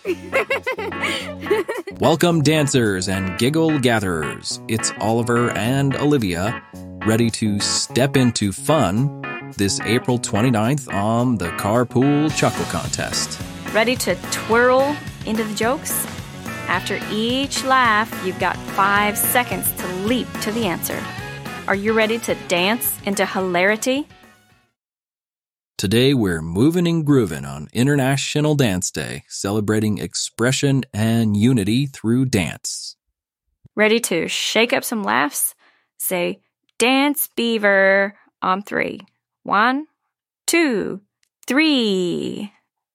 Welcome, dancers and giggle gatherers. It's Oliver and Olivia, ready to step into fun this April 29th on the Carpool Chuckle Contest. Ready to twirl into the jokes? After each laugh, you've got 5 seconds to leap to the answer. Are you ready to dance into hilarity? Today we're moving and grooving on International Dance Day, celebrating expression and unity through dance. Ready to shake up some laughs? Say, Dance Beaver on 3. 1, 2, 3.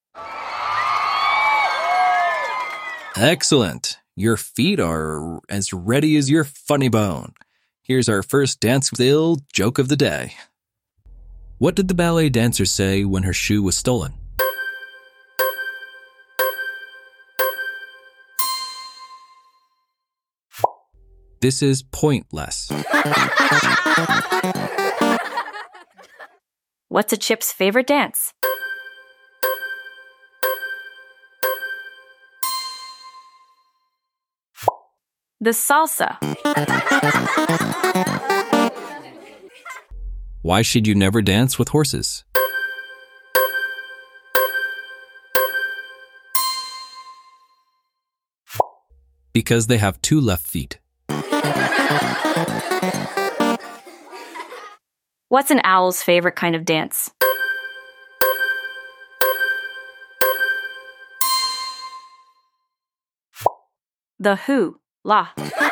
Excellent. Your feet are as ready as your funny bone. Here's our first dance-ill joke of the day. What did the ballet dancer say when her shoe was stolen? This is pointless. What's a Chip's favorite dance? The salsa. Why should you never dance with horses? Because they have 2 left feet. What's an owl's favorite kind of dance? The hula.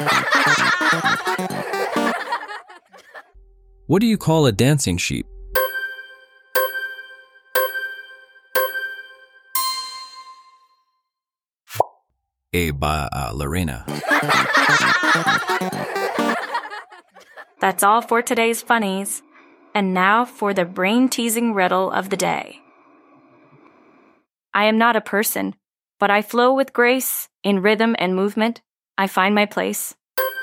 What do you call a dancing sheep? A ballerina. That's all for today's funnies. And now for the brain-teasing riddle of the day. I am not a person, but I flow with grace. In rhythm and movement, I find my place.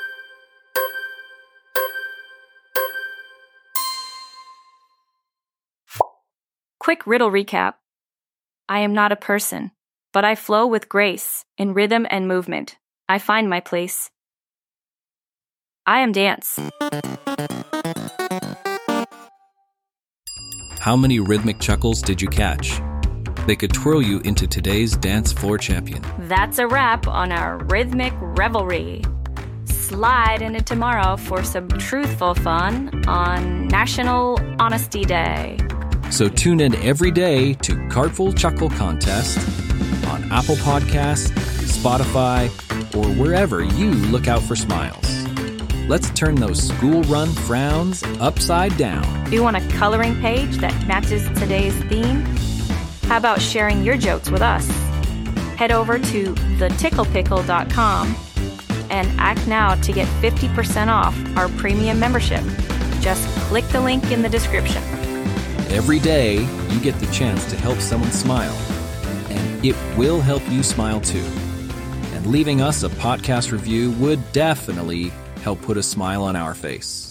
Quick riddle recap. I am not a person, but I flow with grace. In rhythm and movement, I find my place. I am dance. How many rhythmic chuckles did you catch? They could twirl you into today's dance floor champion. That's a wrap on our rhythmic revelry. Slide into tomorrow for some truthful fun on National Honesty Day. So tune in every day to Carpool Chuckle Contest on Apple Podcasts, Spotify, or wherever you look out for smiles. Let's turn those school run frowns upside down. Do you want a coloring page that matches today's theme? How about sharing your jokes with us? Head over to theticklepickle.com and act now to get 50% off our premium membership. Just click the link in the description. Every day, you get the chance to help someone smile, and it will help you smile too. And leaving us a podcast review would definitely help put a smile on our face.